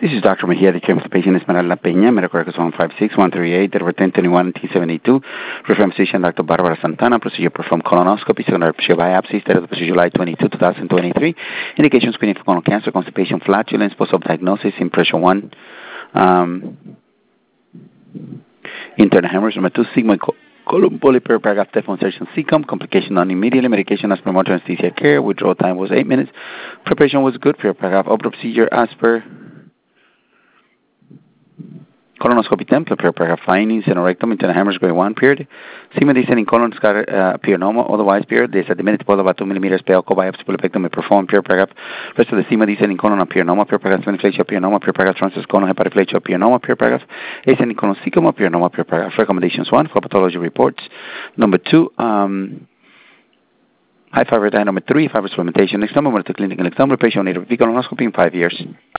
This is Dr. Mejia, the care of the patient Esmeralda Peña, medical records 156138, date of 10/21, 1972. Reference physician Dr. Barbara Santana, procedure performed colonoscopy, secondary biopsy, date of July 22, 2023. Indication screening for colon cancer, constipation, flatulence, post-op diagnosis, impression 1, internal hemorrhage, number 2, sigmoid colon polyp, paragraph Teflon insertion cecum, complication non immediately, medication as per motor anesthesia care, withdrawal time was 8 minutes, preparation was good, paragraph open procedure as per colonoscopy template, paragraph findings, anorectum, internal hemorrhage grade 1, period. Sigma descending colon scatter appear normal, otherwise, period. There's a diminished blood about 2 millimeters, pale, co-biopsy, polypectomy performed, paragraph. Rest of the sigma descending colon appear normal, paragraph. Inflation appear normal, paragraph. Transverse colon hepatoflation appear normal, paragraph. Ascending colon cecum appear normal, paragraph. Recommendations 1 for pathology reports. Number 2, high fiber diet. Number 3, fiber supplementation. Next number, to clinical exam, patient need a colonoscopy in 5 years.